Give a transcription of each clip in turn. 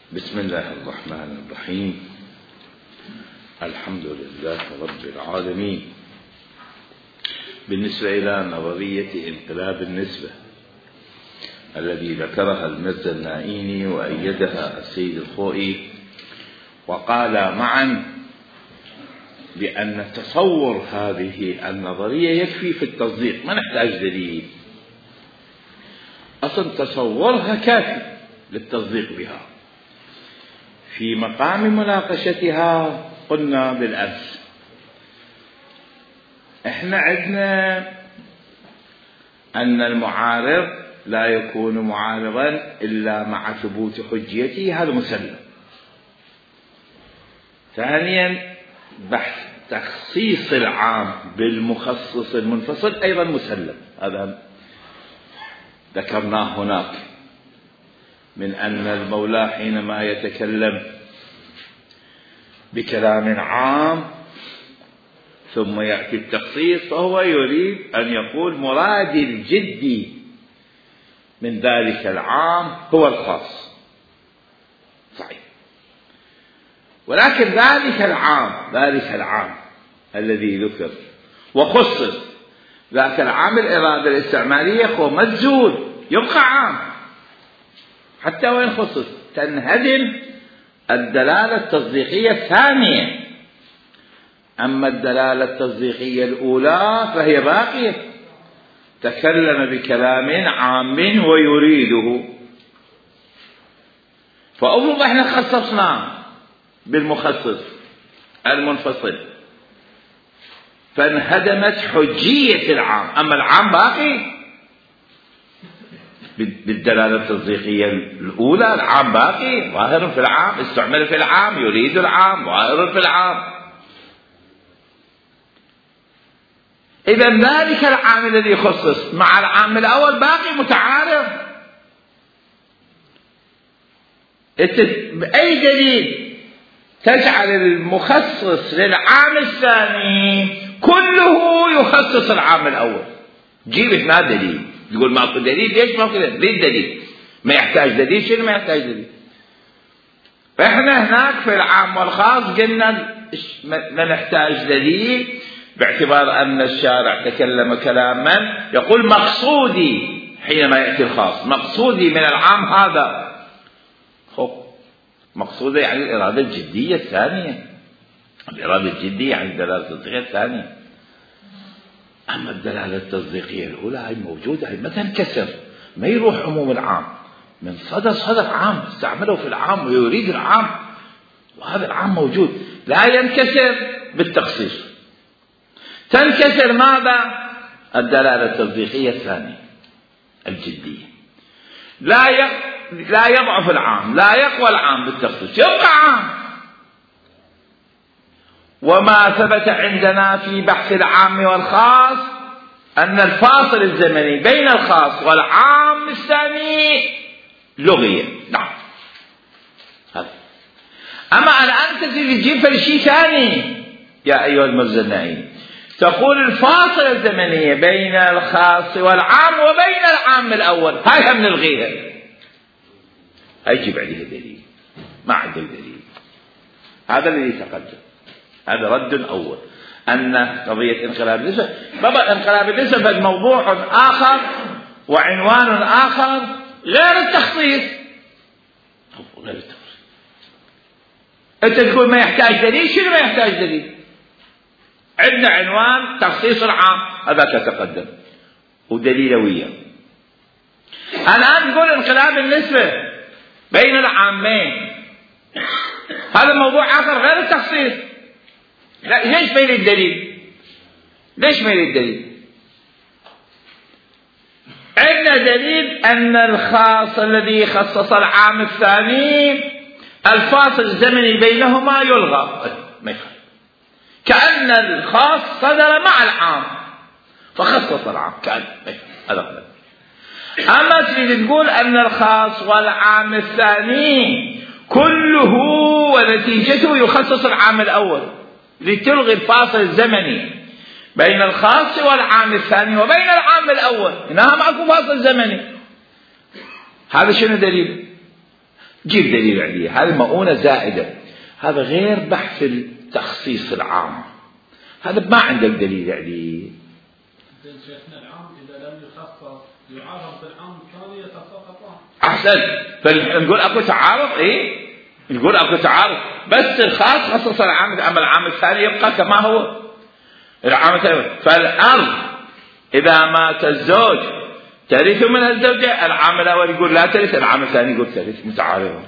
بسم الله الرحمن الرحيم. الحمد لله رب العالمين. بالنسبة إلى نظرية انقلاب النسبة الذي ذكرها المرزا النائيني وأيدها السيد الخوئي، وقال معا بأن تصور هذه النظرية يكفي في التصديق، ما نحتاج دليل، أصلا تصورها كافي للتصديق بها. في مقام مناقشتها قلنا بالأمس احنا عندنا أن المعارض لا يكون معارضا إلا مع ثبوت حجيته، هذا مسلم. ثانيا بحث تخصيص العام بالمخصص المنفصل أيضا مسلم، هذا ذكرناه هناك، من أن المولى حينما يتكلم بكلام عام ثم يأتي التخصيص فهو يريد أن يقول مراد الجدي من ذلك العام هو الخاص، صحيح، ولكن ذلك العام الذي ذكر وخصص، ذاك العام الإرادة الاستعمالية هو مجزول يبقى عام حتى وإن خصص، تنهدم الدلالة التصديقية الثانية. أما الدلالة التصديقية الأولى فهي باقية، تكلم بكلام عام ويريده، فأفرض احنا خصصناه بالمخصص المنفصل فانهدمت حجية العام، أما العام باقي بالدلالة التصديقية الأولى، العام باقي ظاهر في العام، استعمل في العام، يريد العام، ظاهر في العام. إذا ذلك العام الذي خصص مع العام الأول باقي متعارض. بأي دليل تجعل المخصص للعام الثاني كله يخصص العام الأول؟ جيب هنا دليل. يقول ماكو دليل، ليش ماكو دليل؟ ليه الدليل؟ ما يحتاج دليل. شنو ما يحتاج دليل؟ فإحنا هناك في العام والخاص قلنا لا نحتاج دليل، باعتبار أن الشارع تكلم كلاما يقول مقصودي حينما يأتي الخاص، مقصودي من العام هذا، مقصودي يعني الإرادة الجدية الثانية، الإرادة الجدية يعني الدلالة التصديقية الثانية. أما الدلالة التصديقية الأولى هي موجودة، هي ما تنكسر، ما يروح عموم العام، من صدق عام استعمله في العام ويريد العام، وهذا العام موجود لا ينكسر بالتخصيص. تنكسر ماذا؟ الدلالة التصديقية الثانية الجدية، لا يضعف العام، لا يقوى العام بالتخصيص، يبقى عام. وما ثبت عندنا في بحث العام والخاص أن الفاصل الزمني بين الخاص والعام الثاني لغية، نعم. أما الآن تجيب شيء ثاني يا أيها المرزا النائيني، تقول الفاصل الزمنية بين الخاص والعام وبين العام الأول هاي من الغيرة، أجيب عليها دليل، ما عندك دليل. هذا الذي تقدم، هذا رد أول، أن قضية انقلاب النسبة، بابا انقلاب النسبة موضوع آخر وعنوان آخر غير التخصيص. غير التخصيص أنت تقول ما يحتاج دليل، شنو ما يحتاج دليل؟ عندنا عنوان تخصيص العام، هذا تقدم ودليلوية. الآن تقول انقلاب النسبة بين العامين، هذا موضوع آخر غير التخصيص. لا، ليش ما يريد دليل؟ ليش ما يريد دليل؟ عندنا دليل أن الخاص الذي خصص العام الثاني الفاصل الزمني بينهما يلغى، ما يخالف، كأن الخاص صدر مع العام فخصص العام، كأن هذا غلط. أما تريد تقول أن الخاص والعام الثاني كله ونتيجته يخصص العام الأول، لتلغي الفاصل الزمني بين الخاص والعام الثاني وبين العام الأول، إنها معكم فاصل زمني. هذا شنو دليل؟ جيب دليل عليه، هذه مؤونة زائدة. هذا غير بحث التخصيص العام، هذا ما عندك دليل عليه. شيخنا العام إذا لم يخصص يعارض بالعام الثاني يتساقطان. أحسن، فنقول أكو تعارض. إيه نقول أكو تعارض، بس الخاص خصص العام، أما العام الثاني يبقى كما هو العام الثاني. فالأرض إذا مات الزوج ترث من الزوجة، العام الأول يقول لا ترث، العام الثاني يقول ترث، متعارضة.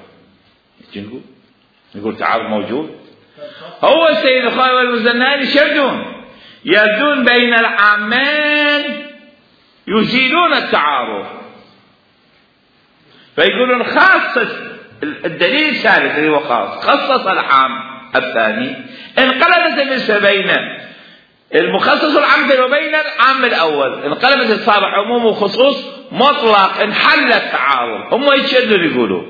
نقول تعارض موجود. هو السيد الخوئي والمزناني يردون بين العامين، يزيلون التعارض، فيقولون خاصة الدليل الثالث اللي هو خاص خصص العام الثاني، انقلبت النسبة بين المخصص العام وبين العام الأول، انقلبت صار عموم وخصوص مطلق، انحل التعارض. هم يشدوا يقولوا،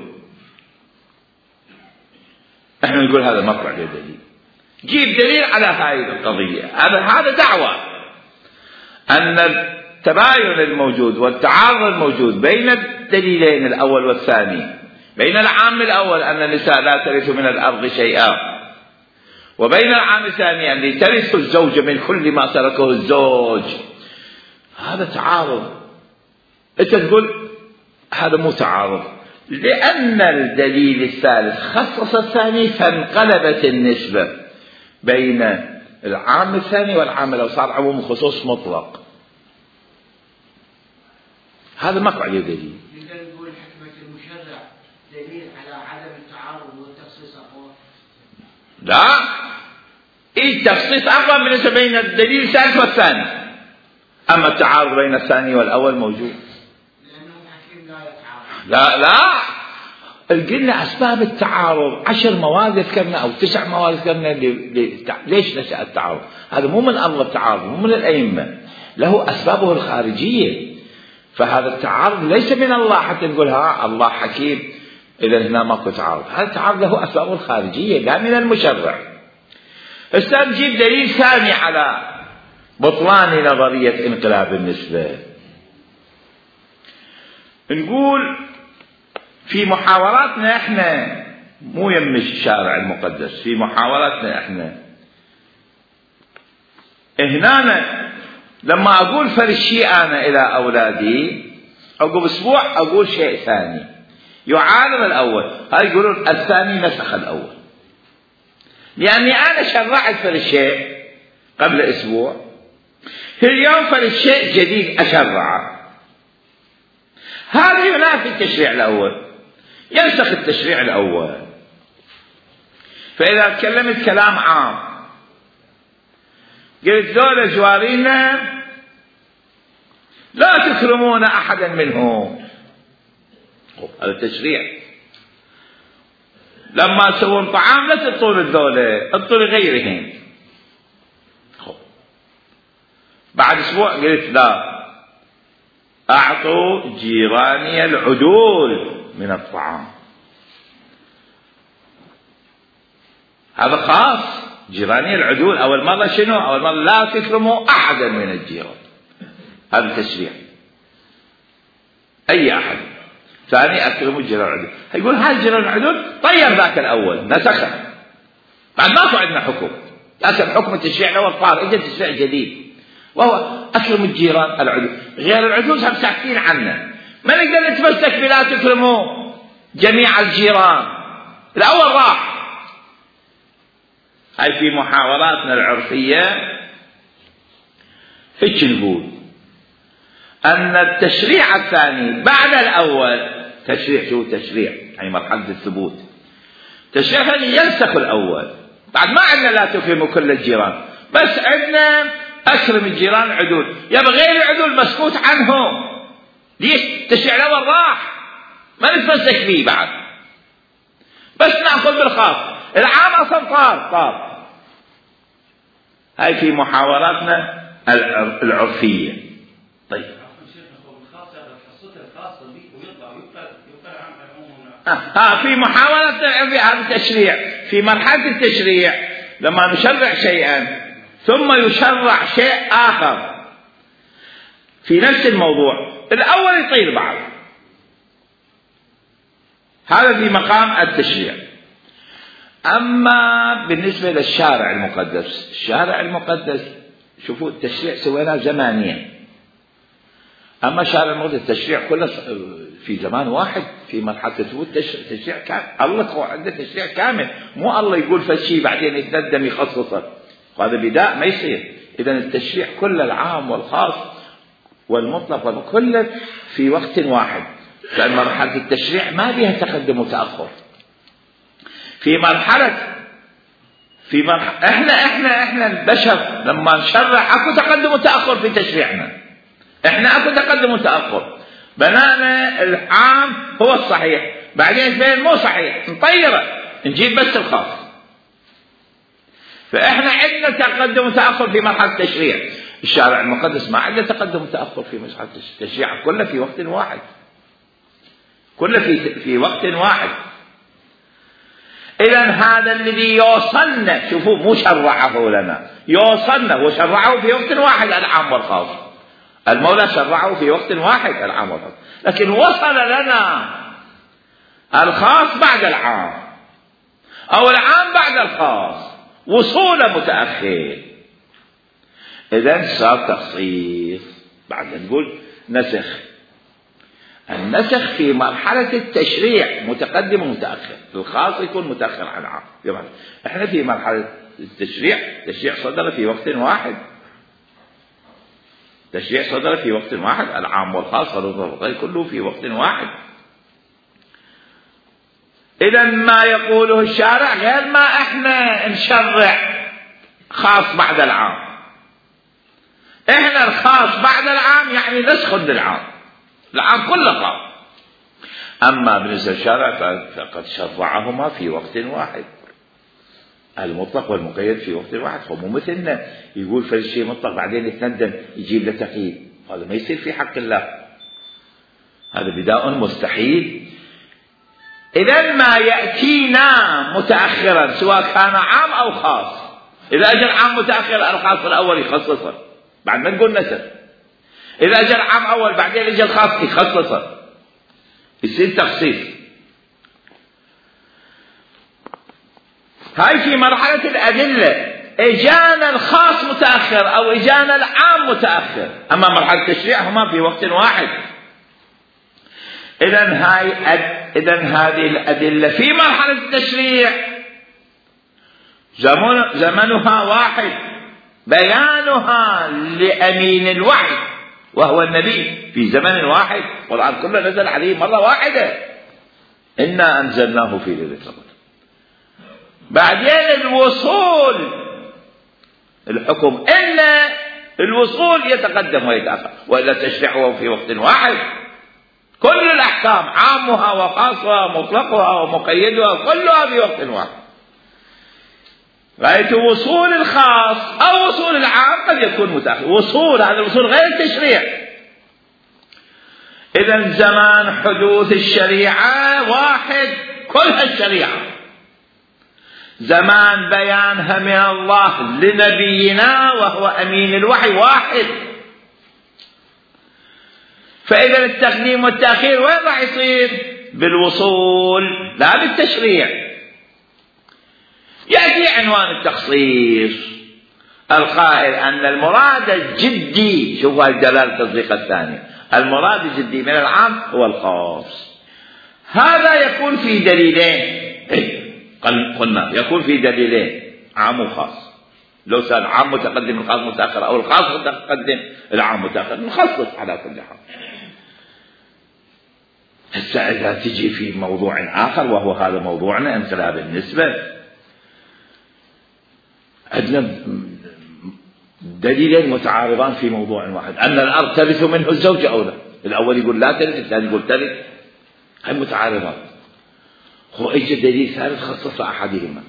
احنا نقول هذا مطلع للدليل. جيب دليل على هذه القضية. هذا دعوة أن التباين الموجود والتعارض الموجود بين الدليلين الأول والثاني، بين العام الأول أن النساء لا ترث من الأرض شيئا، وبين العام الثاني أن ترث الزوجة من كل ما تركه الزوج، هذا تعارض. أنت تقول هذا مو تعارض، لأن الدليل الثالث خصص الثاني، فانقلبت النسبة بين العام الثاني والعام الأول، صار عموم وخصوص مطلق. هذا مقطع دليل. نقول حكمة المشرع دليل على عدم التعارض والتخصيص أقوى. لا، التخصيص أقوى بالنسبة بين الدليل الثالث والثاني، أما التعارض بين الثاني والأول موجود. لأنه الحكيم لا يتعارض. لا قلنا أسباب التعارض 10 مواد ذكرنا أو 9 مواد ذكرنا. ليش نشأ التعارض؟ هذا مو من أمر التعارض، مو من الأئمة، له أسبابه الخارجية. فهذا التعارض ليس من الله حتى نقول ها الله حكيم إذا هنا ماكو تعارض. هذا التعارض له أسبابه الخارجية لا من المشرع. هسه نجيب دليل ثاني على بطلان نظرية انقلاب النسبة. نقول في محاوراتنا احنا، مو يم الشارع المقدس، في محاوراتنا احنا هنا لما اقول فرشي انا الى اولادي عقب اسبوع اقول شيء ثاني يعارض الاول، هاي يقولون الثاني نسخ الاول، لاني انا شرعت فرشي قبل اسبوع، اليوم فرشي جديد اشرعه، هذا ينافي التشريع الاول، ينسخ التشريع الأول. فإذا تكلمت كلام عام قلت ذولا جوارينا لا تكرمون أحدا منهم، هذا التشريع. لما تسوون طعام لا تعطون الذولا، اعطوا لغيرهم. بعد أسبوع قلت لا، أعطوا جيراني العدول من الطعام، هذا خاص. جيراني العدول أول مرة شنو؟ أول مرة لا تكرموا أحدا من الجيران، هذا تشريع، أي أحد. ثاني أكرموا جيران العدول، يقول هاي جيران العدول طير ذاك الأول نسخه، بعد ما عندنا حكم، لكن حكم التشريع الأول طار، إجا تشريع جديد وهو أكرم الجيران العدول. غير العدول هم ساكتين عنه، ما نقدر نتمسك بلا تكرموا جميع الجيران، الأول راح. هاي في محاوراتنا العرفية هيك نقول أن التشريع الثاني بعد الأول تشريع، شو تشريع؟ يعني مرحلة الثبوت. تشريع الثاني ينسخ الأول، بعد ما عندنا لا تكرموا كل الجيران، بس عندنا أكرم الجيران العدول، يبقى غير العدول مسكوت عنهم. ليش؟ التشريع الأول راح، ما نتمسك فيه بعد، بس نأخذ بالخاص، العام أصلا طار. هاي في محاوراتنا العرفية. طيب في محاولة هذا التشريع في مرحلة التشريع، لما نشرع شيئا ثم يشرع شيء آخر في نفس الموضوع، الأول يطير بعض، هذا في مقام التشريع. أما بالنسبة للشارع المقدس، الشارع المقدس شوفوا التشريع سويناه زمانيا. أما الشارع المقدس التشريع كله في زمان واحد، في مرحلة ثبوت تشريع كامل. الله عنده تشريع كامل، مو الله يقول فشي بعدين يتندم يخصصه، وهذا بداء ما يصير. إذن التشريع كله العام والخاص والمطلق كله في وقت واحد. لأن مرحلة التشريع ما بها تقدم وتأخر. في مرحلة احنا البشر لما نشرع اكو تقدم وتأخر في تشريعنا. احنا اكو تقدم وتأخر، بنانا العام هو الصحيح، بعدين بين مو صحيح نطيره نجيب بس الخاص. فاحنا عندنا تقدم وتأخر في مرحلة التشريع. الشارع المقدس ما عنده تقدم وتأخر في مرحلة التشريع، كله في وقت واحد، كله في وقت واحد. إذن هذا الذي يوصلنا، شوفوا مو شرعه لنا، يوصلنا وشرعه في وقت واحد العام والخاص. المولى شرعه في وقت واحد العام والخاص، لكن وصل لنا الخاص بعد العام أو العام بعد الخاص، وصوله متأخر. إذن صار تخصيص. بعد نقول نسخ. النسخ في مرحلة التشريع متقدم ومتأخر، الخاص يكون متأخر عن العام. احنا في مرحلة التشريع، تشريع صدر في وقت واحد، تشريع صدر في وقت واحد، العام والخاص كله في وقت واحد. إذا ما يقوله الشارع غير ما احنا نشرع خاص بعد العام. احنا الخاص بعد العام يعني نسخ للعام، العام كله خاص. أما بالنسبة للشارع فقد شرعهما في وقت واحد، المطلق والمقيد في وقت واحد. مو مثلنا يقول في شيء مطلق بعدين يتندم يجيب له تقييد، هذا ما يصير في حق الله، هذا بداء مستحيل. إذا ما يأتينا متأخرا سواء كان عام أو خاص، إذا أجل عام متأخر الخاص الأول يخصصه، بعد ما نقول نسخ. إذا أجل عام أول بعدين أجل خاص يخصصه، يصير تخصيص. هاي في مرحلة الأدلة، إجانا الخاص متأخر أو إجانا العام متأخر. أما مرحلة التشريع هما في وقت واحد. إذن هذه الأدلة في مرحلة التشريع زمنها واحد، بيانها لأمين الوحي وهو النبي في زمن واحد، والقرآن كله نزل عليه مرة واحدة، إنا أنزلناه في ليلة القدر. بعدين الوصول الحكم إلا الوصول يتقدم ويتأخر، وإلا تشريعه في وقت واحد. كل الأحكام عامها وخاصها ومطلقها ومقيدها كلها في وقت واحد. غاية وصول الخاص أو وصول العام قد يكون متأخر، وصول هذا الوصول غير التشريع. إذن زمان حدوث الشريعة واحد، كلها الشريعة. زمان بيانها من الله لنبينا وهو أمين الوحي واحد. فإذا التقديم والتأخير وين راح يصير؟ بالوصول لا بالتشريع. يأتي عنوان التخصيص القائل أن المراد الجدي، شوفوا الدلالة التصديق الثانية، المراد الجدي من العام هو الخاص. هذا يكون في دليلين، قلنا يكون في دليلين، عام وخاص. لو كان عام متقدم الخاص متأخر أو الخاص متقدم العام متأخر نخصص على كل حال. هسه إذا تجي في موضوع آخر وهو هذا موضوعنا انقلاب النسبة، عندنا دليلين متعارضان في موضوع واحد، أن الأرض ترث منه الزوج أو لا. الأول يقول لا ترث، الثاني يقول ترث، هاي متعارضات. هو اجى دليل ثالث خصص أحدهما.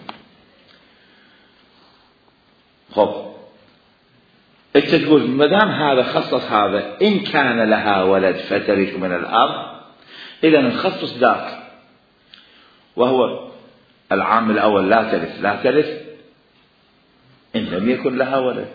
خب انت تقول ما دام هذا خصص هذا، إن كان لها ولد فترث من الأرض، إذا نخصص ذاك وهو العام الأول لا ترث إن لم يكن لها ولد.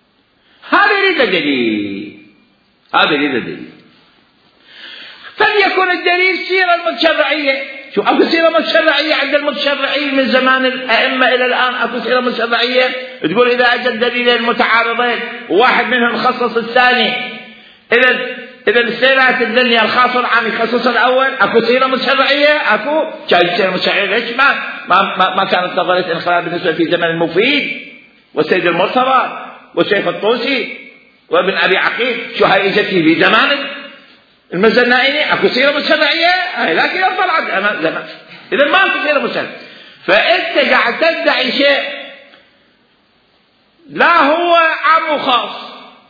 هذا يريد دليل، هذا يريد دليل. فليكن يكون الدليل سيرة المتشرعية. شو أكو سيرة متشرعية عند المتشرعين من زمان الأئمة إلى الآن؟ أكو سيرة متشرعية تقول إذا أجد دليلين متعارضين وواحد منهم خصص الثاني، إذا السيرات الدنيا الخاص والعام يخصص الأول، أكو سيرة متشرعية؟ أكو كانت سيرة متشرعية. ليش ما كانت نظرية الانقلاب بالنسبة في زمن المفيد والسيد المرتضى والشيخ الطوسي وابن أبي عقيل؟ شو هاي إجت في زمان المزنائيني؟ أكو سيرة متشرعية لكن يفضل عن زمان. إذا ما أكو سيرة متشرعية. فأنت قاعد تدعي شيء لا هو عام وخاص،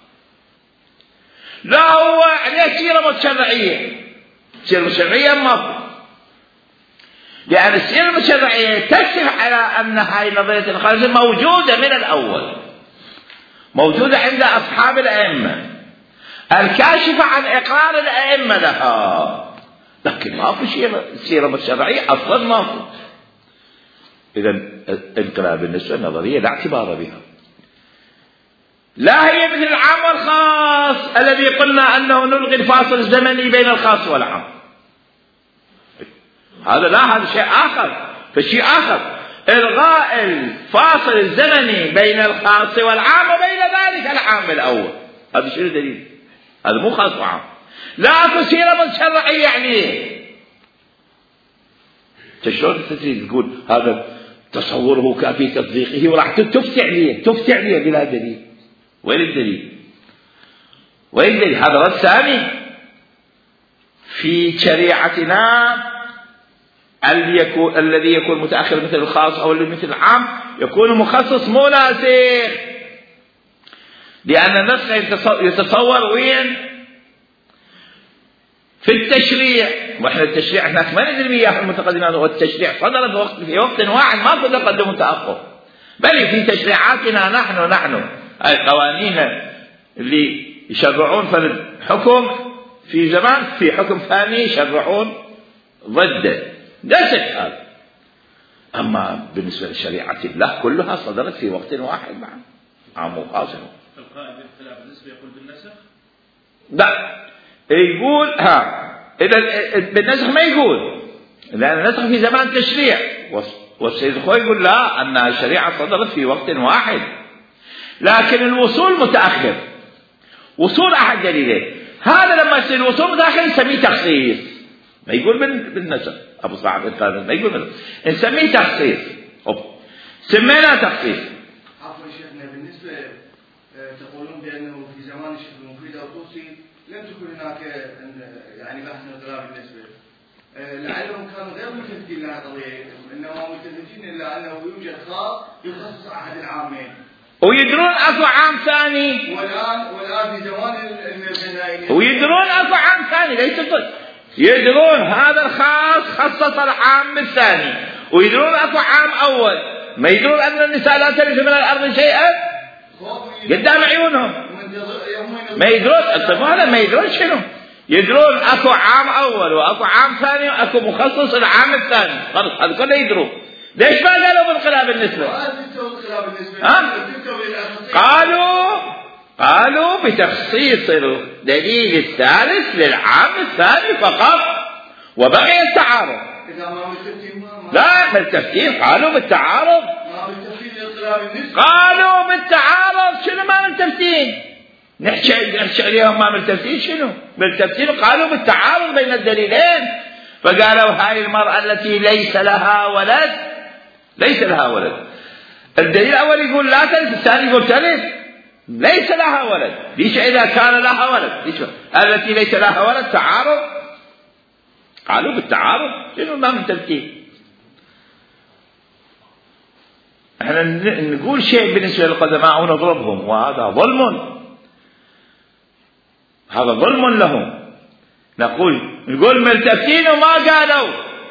لا هو عليه سيرة متشرعية. سيرة متشرعية ما، لأن السيرة المتشرعية تكشف على أن هاي نظرية الخارج موجودة من الأول، موجودة عند أصحاب الأئمة، الكاشفة عن إقرار الأئمة لها، لكن ما في سيرة متشرعية أصلا ما في. إذا انقلاب بالنسبة للنظرية لا اعتبار بها، لا هي مثل العام والخاص الذي قلنا أنه نلغي الفاصل الزمني بين الخاص والعام. هذا لا، هذا شيء آخر. فشيء آخر إلغاء الفاصل الزمني بين الخاص والعام وبين ذلك العام الأول، هذا شيء دليل، هذا مو خاص وعام. لا أكو سيرة متشرعية عليه. شلون تريد تقول هذا تصوره كافي تصديقه وراح تفتي عليه بلا دليل؟ وين الدليل؟ وين الدليل؟ هذا رد ثاني في شريعتنا. الذي يكون متأخر مثل الخاص أو اللي مثل العام يكون مخصص مو ناسخ، لأن النسخ يتصور وين؟ في التشريع. وإحنا التشريع هناك ما ندري وياه المتقدمين، والتشريع صدر في وقت واحد، ما في تقدم وتأخر، بل في تشريعاتنا نحن القوانين اللي يشرعون فرد حكم في زمان، في حكم ثاني يشرعون ضده، نسخ هذا. أما بالنسبة لشريعة الله كلها صدرت في وقت واحد مع عام وخاص. القائد باختلاف النسبة يقول بالنسخ؟ لا، يقول إذا بالنسخ ما يقول، لأن النسخ في زمان تشريع، والسيد الخوي يقول لا، أن الشريعة صدرت في وقت واحد، لكن الوصول متأخر، وصول أحد دليلين. هذا لما يصير الوصول متأخر نسميه تخصيص، ما يقول بالنسخ. أبو صعب ما يقول بالنسخ، نسميه تخصيص. سمينا تخصيص. عفوا شيخنا، بالنسبة تقولون بأنه في زمان الشيخ المفيد أو الطوسي لم تكن هناك يعني بحث انقلاب بالنسبة، لعلهم كانوا غير ملتفتين لها قضية، إنما ملتفتين إلا أنه يوجد خاص يخصص أحد العامين، ويدرون أكو عام ثاني. والآن في زمان المزنائيني ويدرون أكو عام ثاني، ليس يدرون هذا الخاص خصص العام الثاني، ويدرون أكو عام أول. ما يدرون أن النساء لا ترث من الأرض شيئا قدام عيونهم. ما يدرون هذا، ما يدرون شنو. يدرون أكو عام أول وأكو عام ثاني وأكو مخصص العام الثاني، خلاص هذا كله يدرون. ليش ما قالوا بالانقلاب النسبة؟ قالوا بتخصيص الدليل الثالث للعام الثاني فقط، وبقي التعارض. لا بالتفسير، قالوا بالتعارض. قالوا بالتعارض. شنو ما بالتفسير؟ نحكي عليهم ما بالتفسير. شنو بالتفسير؟ قالوا بالتعارض بين الدليلين. فقالوا هاي المرأة التي ليس لها ولد، الدليل الأول يقول لا تلد، الثاني يقول تلد. ليس لها ولد، ليش إذا كان لها ولد؟ ليش التي ليس لها ولد؟ تعارض. قالوا بالتعارض. شنو ما من تفكير؟ احنا نقول شيء بالنسبة للقدماء ونضربهم، وهذا ظلم لهم. نقول ملتفتين وما قالوا،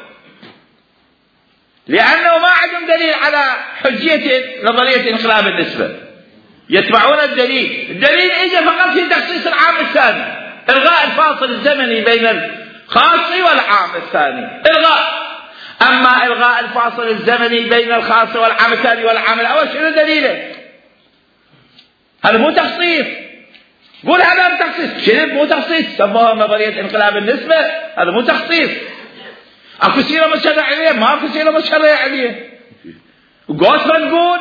لأنه ما عندهم دليل على حجية نظرية انقلاب النسبة، يتبعون الدليل إجا فقط في تخصيص العام الثاني، إلغاء الفاصل الزمني بين الخاص والعام الثاني، إلغاء. أما إلغاء الفاصل الزمني بين الخاص والعام الثاني والعام الأول شنو دليله؟ هذا مو تخصيص، قول هذا مو تخصيص، شنو مو تخصيص؟ سموها نظرية انقلاب النسبة، هذا مو تخصيص. اكو سيرة مشرع عليه؟ ما اكو سيرة مشرع عليه. وقوس ما نقول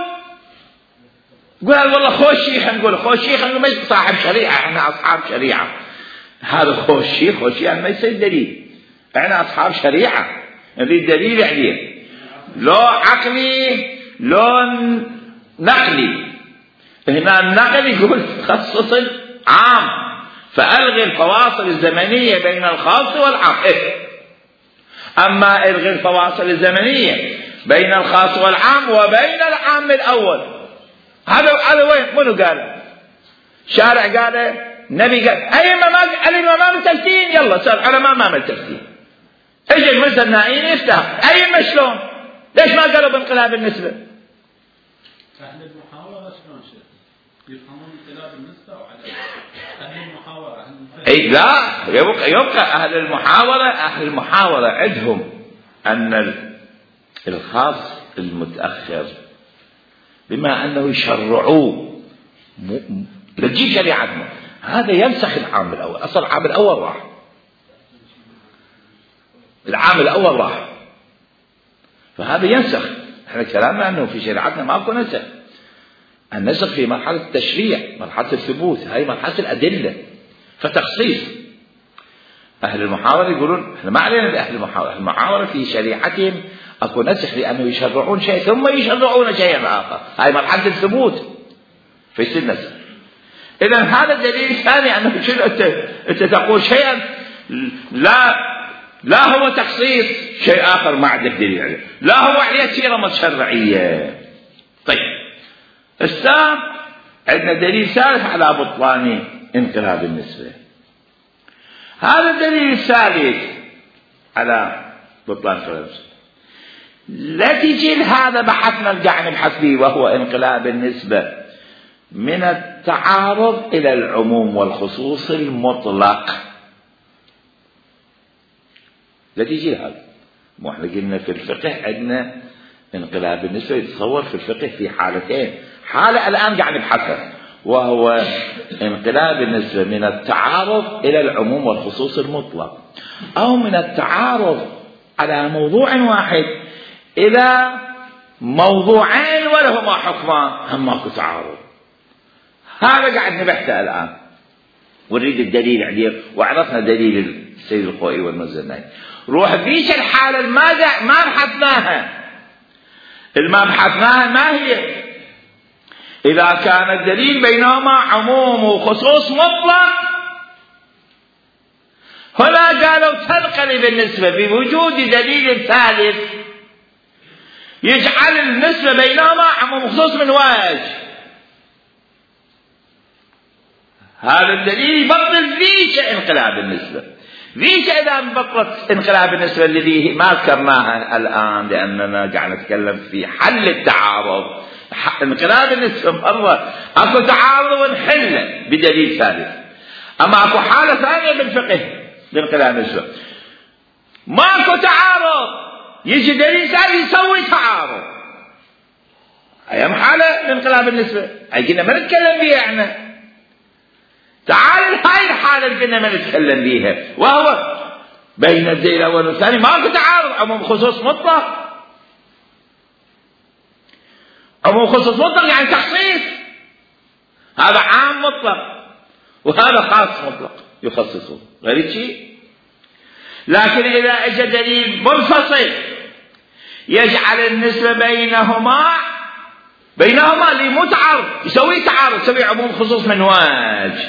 والله خوش شيخ، نقول خوش شيخ انه مش صاحب شريعة، احنا اصحاب شريعة. هذا خوش شيخ يعني ما يصير دليل، احنا اصحاب شريعة نريد دليل عليه، لو عقلي لو نقلي. هنا النقل يقول تخصص العام، فألغي الفواصل الزمنية بين الخاص والعام. أما ألغي الفواصل الزمنية بين الخاص والعام وبين العام الأول، هذا وين؟ منو قال؟ شارع قال؟ نبي قال؟ أئمة ما متفقين، يلا صار علماء ما متفقين. اجي المزنائين يفتح أئمة شلون؟ ليش ما قالوا بانقلاب النسبة؟ أهل المحاورة شلون شيخ؟ يفهمون انقلاب النسبة وعلى أهل المحاورة أي لا، يبقى أهل المحاورة عندهم أن الخاص المتأخر بما أنه يشرعوه لتجي شريعتنا، هذا ينسخ العام الأول. أصل العام الأول راح، العام الأول راح، فهذا ينسخ. احنا كلامنا أنه في شريعتنا ماكو نسخ. النسخ في مرحلة التشريع، مرحلة الثبوت، هاي مرحلة الأدلة، فتخصيص. أهل المحاورة يقولون احنا ما علينا بأهل المحاورة، المحاورة في شريعتهم أكو نسخ لأنه يشرعون شيء ثم يشرعون شيئا آخر، هاي مرحلة الثبوت فيصير نسخ. إذا هذا الدليل الثاني أنه أنت تقول شيئا لا هو تخصيص، شيء آخر ما عندك دليل عليه، لا هو عليه سيرة مشرعية. طيب السام عندنا دليل ثالث على بطلان انقلاب النسبة. هذا الدليل الثالث على بطلان انقلاب النسبة لا تجي هذا بحثنا القاعد نبحث به، وهو انقلاب النسبة من التعارض إلى العموم والخصوص المطلق. لا تجي هذا، مو احنا قلنا في الفقه عندنا انقلاب النسبة يتصور في الفقه في حالتين، حالة الآن قاعد نبحثها وهو انقلاب النسبة من التعارض إلى العموم والخصوص المطلق، أو من التعارض على موضوع واحد إلى موضوعين ولهما حكمان، هم ماكو تعارض. هذا قاعد نبحثه الآن ونريد الدليل عليه، وعرفنا دليل السيد الخوئي والمزنائي. روح بيش الحالة ما بحثناها، ما بحثناها ما هي؟ إذا كان الدليل بينهما عموم وخصوص مطلق، هنا قالوا تنقلب النسبة بوجود دليل ثالث يجعل النسبة بينهما عموم وخصوص من وجه. هذا الدليل يبطل فيش انقلاب النسبة. فيش إذا بطلت انقلاب النسبة الذي ما ذكرناها الآن لأننا قاعد نتكلم في حل التعارض. انقلاب النسبة مرة أكو تعارض ونحله بدليل ثالث، أما أكو حالة ثانية بالفقه لانقلاب النسبة ماكو تعارض، يجي دليل ثالث يسوي تعارض. أيام حالة لانقلاب النسبة هاي كنا ما نتكلم بيها احنا. تعال هاي الحالة اللي كنا ما نتكلم بيها، وهو بين الدليل الأول والثاني ماكو تعارض، عموم خصوص مطلق. عموم خصوص مطلق يعني تخصيص، هذا عام مطلق وهذا خاص مطلق يخصصه غير شيء. لكن إذا اجى دليل منفصل يجعل النسبة بينهما اللي مو تعارض، يسوي تعارض، يسوي عموم خصوص من وجه.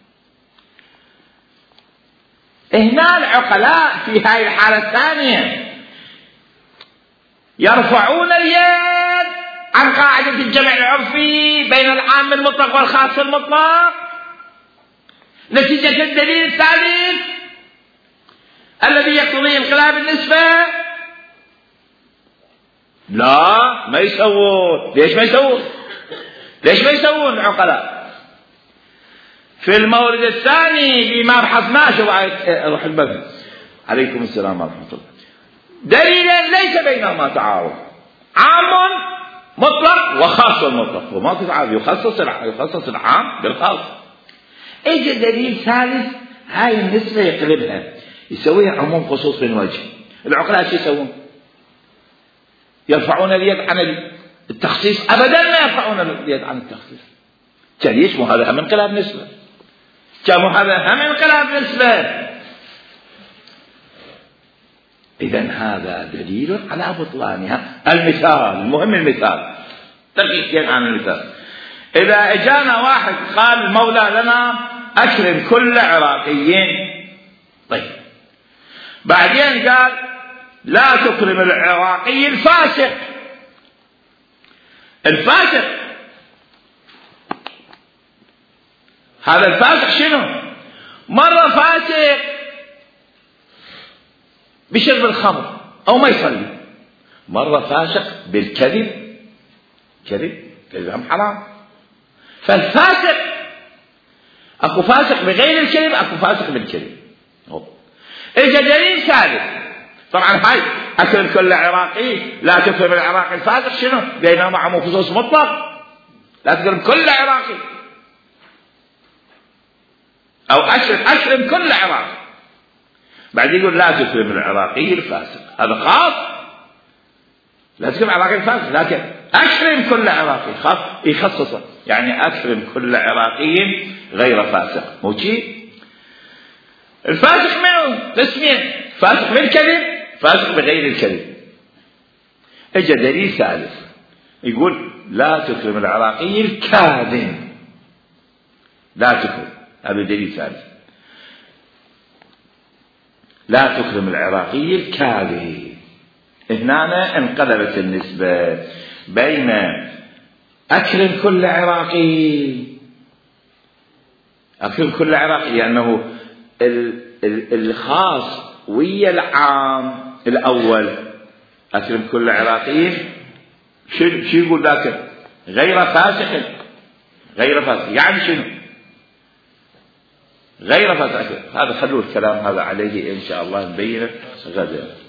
هنا العقلاء في هاي الحالة الثانية يرفعون اليد عن قاعدة الجمع العرفي بين العام المطلق والخاص المطلق نتيجة الدليل الثالث الذي يقتضي انقلاب النسبة. لا ما يسوون. ليش ما يسوون العقلاء؟ في المورد الثاني بما بحثناه روح الباب عليكم السلام ورحمة الله، دليلا ليس بينهما تعارض، عام مطلق وخاص مطلق، وما تعارض، يخصص العام بالخاص. اجى دليل ثالث هاي النسبة يقلبها، يسويها عموم خصوص من وجه. العقلاء شو يسوون؟ يرفعون اليد عن التخصيص؟ أبدا ما يرفعون اليد عن التخصيص. كان ليش؟ مو هذا هم انقلاب نسبة، كان مو هذا هم انقلاب نسبة. إذن هذا دليل على بطلانها. المثال المهم، المثال دقيقتين عن المثال. إذا اجانا واحد قال المولى لنا أكرم كل عراقيين، طيب بعدين قال لا تكرم العراقي الفاسق. الفاسق هذا الفاسق شنو؟ مرة فاسق بشرب الخمر أو ما يصلي، مرة فاسق بالكذب، كذب هم حرام. فالفاسق اكو فاسق بغير الكذب، اكو فاسق بالكذب. اجا دليل ثالث، طبعا هاي اكرم كل عراقي لا تكرم العراقي الفاسق شنو؟ بينما معه خصوص مطلق، لا تكرم كل عراقي او اكرم كل عراقي. بعد يقول لا تكرم العراقي الفاسق، هذا خاص. لا تكرم العراقي الفاسق لكن اكرم كل عراقي، خاص يخصصه، يعني اكرم كل عراقي غير فاسق. مو شيء؟ الفاسق منه قسمين، فاسق بالكذب، فاسق بغير الكذب. اجى دليل ثالث يقول لا تكرم العراقي الكاذب، لا تكرم، هذا دليل ثالث، لا تكرم العراقي الكاذب. هنا انقلبت النسبة بين أكرم كل عراقي، أكرم كل عراقي لأنه الخاص ويا العام الأول. أكرم كل عراقي شو يقول ذاك؟ غير فاسق، غير فاسق يعني شنو؟ غير فاسق. هذا خلوا الكلام هذا عليه إن شاء الله نبينه غدا.